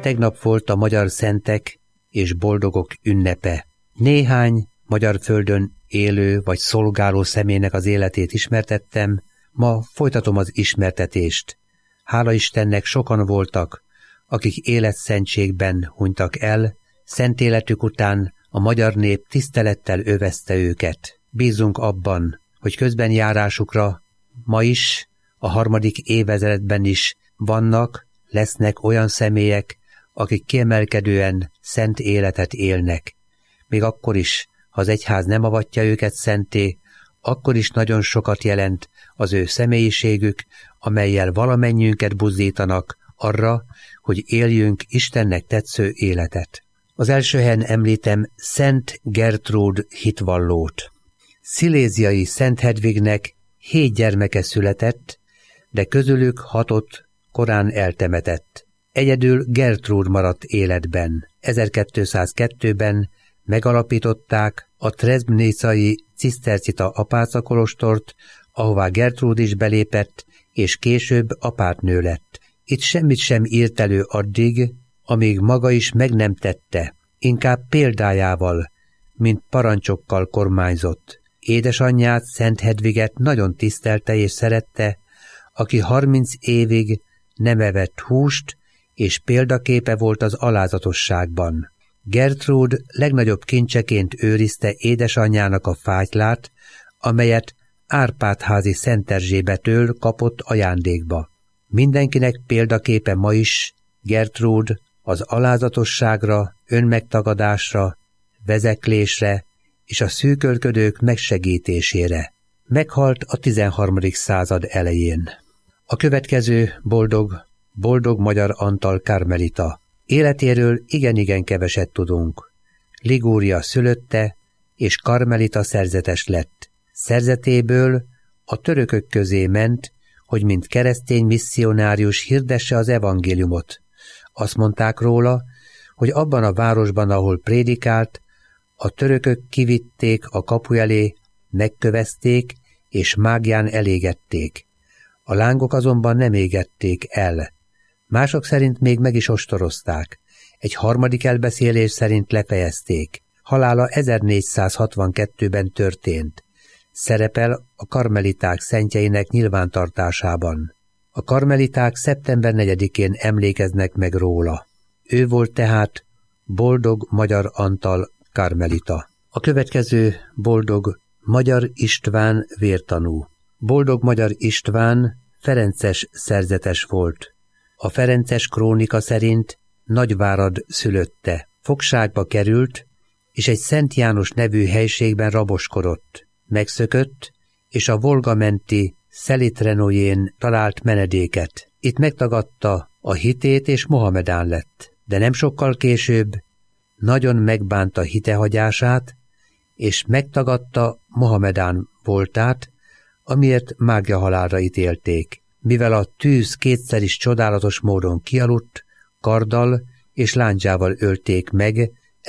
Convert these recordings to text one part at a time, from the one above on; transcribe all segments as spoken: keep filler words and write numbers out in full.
Tegnap volt a magyar szentek és boldogok ünnepe. Néhány magyar földön élő vagy szolgáló személynek az életét ismertettem, ma folytatom az ismertetést. Hála Istennek sokan voltak, akik életszentségben hunytak el, szent életük után a magyar nép tisztelettel övezte őket. Bízunk abban, hogy közbenjárásukra ma is, a harmadik évezredben is vannak, lesznek olyan személyek, akik kiemelkedően szent életet élnek. Még akkor is, ha az egyház nem avatja őket szenté, akkor is nagyon sokat jelent az ő személyiségük, amellyel valamennyiünket buzdítanak arra, hogy éljünk Istennek tetsző életet. Az első helyen említem Szent Gertrúd hitvallót. Sziléziai Szent Hedvignek hét gyermeke született, de közülük hatot korán eltemetett. Egyedül Gertrúd maradt életben. ezerkétszázkettőben megalapították a Trebnicai cisztercita apácakolostort, ahová Gertrúd is belépett, és később apátnő lett. Itt semmit sem írt elő addig, amíg maga is meg nem tette, inkább példájával, mint parancsokkal kormányzott. Édesanyját, Szent Hedviget nagyon tisztelte és szerette, aki harminc évig nem evett húst, és példaképe volt az alázatosságban. Gertrúd legnagyobb kincseként őrizte édesanyjának a fátylát, amelyet Árpád-házi Szent Erzsébetől kapott ajándékba. Mindenkinek példaképe ma is Gertrúd az alázatosságra, önmegtagadásra, vezeklésre és a szűkölködők megsegítésére. Meghalt a tizenharmadik század elején. A következő boldog, boldog Magyar Antal karmelita. Életéről igen-igen keveset tudunk. Ligúria szülötte, és karmelita szerzetes lett. Szerzetéből a törökök közé ment, hogy mint keresztény misszionárius hirdesse az evangéliumot. Azt mondták róla, hogy abban a városban, ahol prédikált, a törökök kivitték a kapu elé, megkövezték, és mágián elégették. A lángok azonban nem égették el. Mások szerint még meg is ostorozták. Egy harmadik elbeszélés szerint lefejezték. Halála ezernégyszázhatvankettőben történt. Szerepel a karmeliták szentjeinek nyilvántartásában. A karmeliták szeptember negyedikén emlékeznek meg róla. Ő volt tehát boldog Magyar Antal karmelita. A következő boldog Magyar István vértanú. Boldog Magyar István ferences szerzetes volt. A ferences krónika szerint Nagyvárad szülötte. Fogságba került, és egy Szent János nevű helységben raboskodott. Megszökött, és a Volga menti Szelitrenójén talált menedéket. Itt megtagadta a hitét, és mohamedán lett. De nem sokkal később nagyon megbánta hitehagyását, és megtagadta mohamedán voltát, amiért mágia halálra ítélték. Mivel a tűz kétszer is csodálatos módon kialudt, karddal és lándzsával ölték meg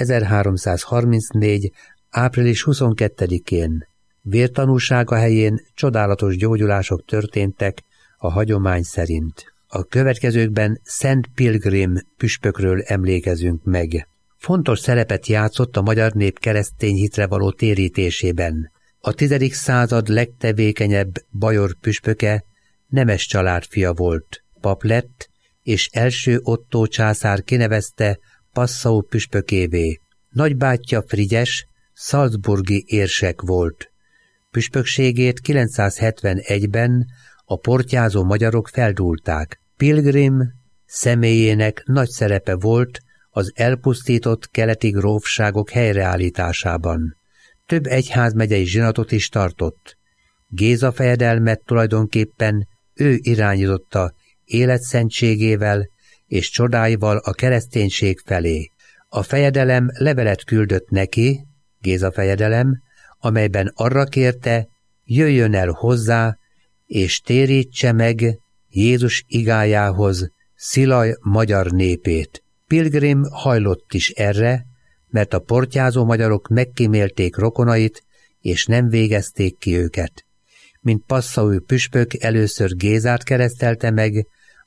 ezerháromszázharmincnégy. április huszonkettedikén. Vértanúsága helyén csodálatos gyógyulások történtek a hagyomány szerint. A következőkben Szent Pilgrim püspökről emlékezünk meg. Fontos szerepet játszott a magyar nép keresztény hitre való térítésében. A tizedik század legtevékenyebb bajor püspöke nemes család fia volt. Pap lett, és első Ottó császár kinevezte Passau püspökévé. Nagybátyja Frigyes salzburgi érsek volt. Püspökségét kilencszázhetvenegyben a portyázó magyarok feldúlták. Pilgrim személyének nagy szerepe volt az elpusztított keleti grófságok helyreállításában. Több egyházmegyei zsinatot is tartott. Géza fejedelmet tulajdonképpen ő irányította életszentségével és csodáival a kereszténység felé. A fejedelem levelet küldött neki, Géza fejedelem, amelyben arra kérte, jöjjön el hozzá, és térítse meg Jézus igájához Szilaj magyar népét. Pilgrim hajlott is erre, mert a portyázó magyarok megkímélték rokonait, és nem végezték ki őket. Mint Passaui püspök először Gézát keresztelte meg,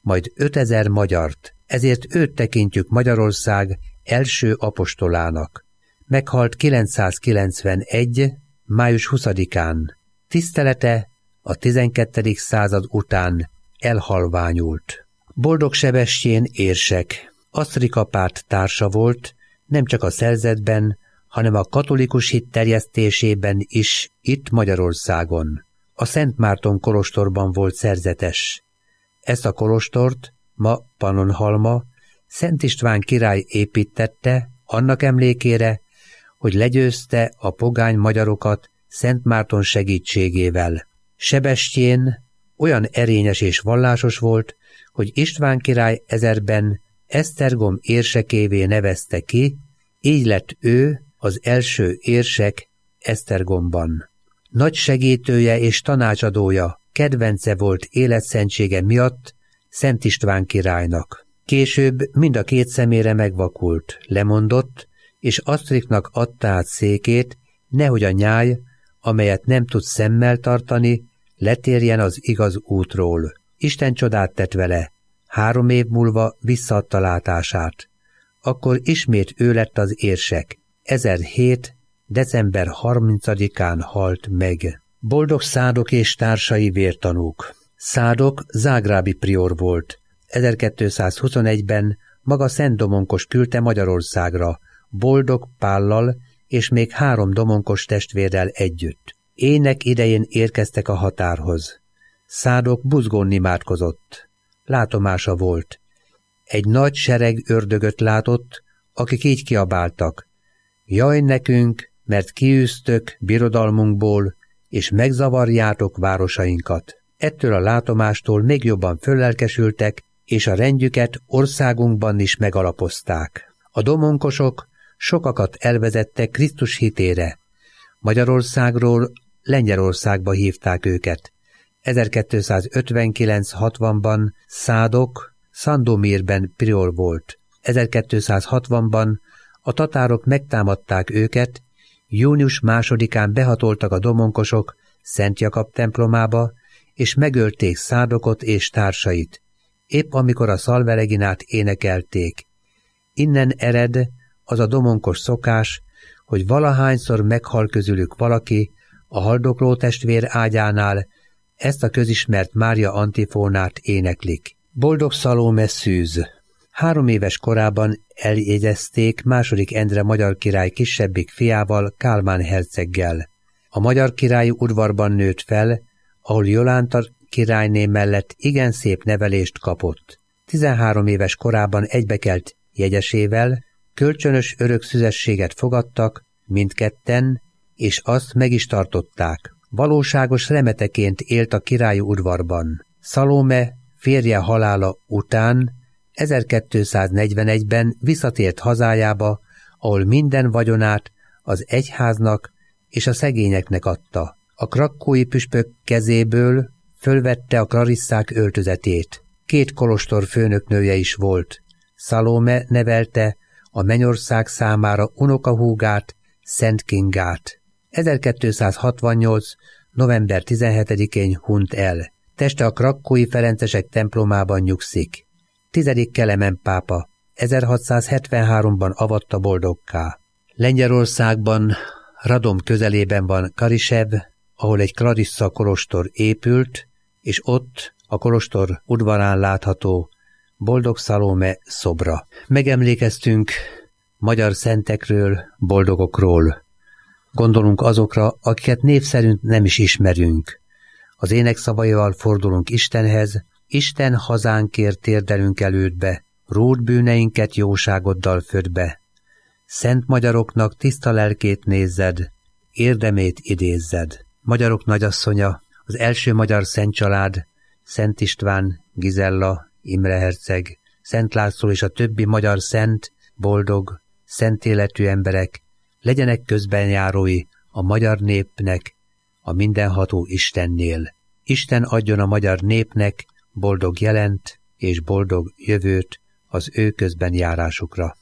majd ötezer magyart, ezért őt tekintjük Magyarország első apostolának. Meghalt kilencszázkilencvenegy. május huszadikán. Tisztelete a tizenkettedik század után elhalványult. Boldog Sebestyén érsek, Asztrika párt társa volt, nem csak a szerzetben, hanem a katolikus hit terjesztésében is itt Magyarországon. A Szent Márton kolostorban volt szerzetes. Ezt a kolostort, ma Pannonhalma, Szent István király építette annak emlékére, hogy legyőzte a pogány magyarokat Szent Márton segítségével. Sebestyén olyan erényes és vallásos volt, hogy István király ezerben Esztergom érsekévé nevezte ki, így lett ő az első érsek Esztergomban. Nagy segítője és tanácsadója, kedvence volt életszentsége miatt Szent István királynak. Később mind a két szemére megvakult, lemondott, és Asztriknak adta át székét, nehogy a nyáj, amelyet nem tud szemmel tartani, letérjen az igaz útról. Isten csodát tett vele, három év múlva visszaadta látását. Akkor ismét ő lett az érsek. ezerhét. december harmincadikán halt meg. Boldog Szádok és társai vértanúk. Szádok zágrábi prior volt. ezerkétszázhuszonegyben maga Szent Domonkos küldte Magyarországra, Boldog Pállal és még három domonkos testvérrel együtt. Ének idején érkeztek a határhoz. Szádok buzgón imádkozott. Látomása volt. Egy nagy sereg ördögöt látott, akik így kiabáltak: jaj nekünk, mert kiűztök birodalmunkból, és megzavarjátok városainkat. Ettől a látomástól még jobban föllelkesültek, és a rendjüket országunkban is megalapozták. A domonkosok sokakat elvezettek Krisztus hitére. Magyarországról Lengyelországba hívták őket. ezerkétszázötvenkilenc hatvanban Szádok Sandomírben prior volt. ezerkétszázhatvanban a tatárok megtámadták őket, június másodikán behatoltak a domonkosok Szent Jakab templomába, és megölték Szádokot és társait, épp amikor a Szalvereginát énekelték. Innen ered az a domonkos szokás, hogy valahányszor meghal közülük valaki a haldokló testvér ágyánál, ezt a közismert Mária antifónát éneklik. Boldog Szalóme szűz. Három éves korában eljegyezték második Endre magyar király kisebbik fiával, Kálmán herceggel. A magyar királyi udvarban nőtt fel, ahol Jolánta királyné mellett igen szép nevelést kapott. Tizenhárom éves korában egybekelt jegyesével, kölcsönös örök szüzességet fogadtak mindketten, és azt meg is tartották. Valóságos remeteként élt a királyi udvarban. Szalóme férje halála után ezerkétszáznegyvenegyben visszatért hazájába, ahol minden vagyonát az egyháznak és a szegényeknek adta. A krakkói püspök kezéből fölvette a klarisszák öltözetét. Két kolostor főnöknője is volt. Szalóme nevelte a mennyország számára unokahúgát, Szent Kingát. ezerkétszázhatvannyolc. november tizenhetedikén hunyt el. Teste a krakkói ferencesek templomában nyugszik. Tizedik Kelemen pápa ezerhatszázhetvenháromban avatta boldogká. Lengyelországban, Radom közelében van Karisev, ahol egy klarissza kolostor épült, és ott a kolostor udvarán látható Boldog Szalóme szobra. Megemlékeztünk magyar szentekről, boldogokról. Gondolunk azokra, akiket név szerint nem is ismerünk. Az énekszavaival fordulunk Istenhez, Isten hazánkért térdelünk elődbe, ród bűneinket jóságoddal född be. Szent magyaroknak tiszta lelkét nézzed, érdemét idézzed. Magyarok nagyasszonya, az első magyar szent család, Szent István, Gizella, Imre herceg, Szent László és a többi magyar szent, boldog, szent életű emberek legyenek közbenjárói a magyar népnek, a mindenható Istennél. Isten adjon a magyar népnek boldog jelent és boldog jövőt az ő közbenjárásukra.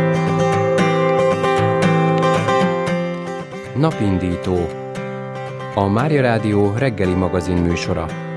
Napindító. a Mária Rádió reggeli magazin műsora.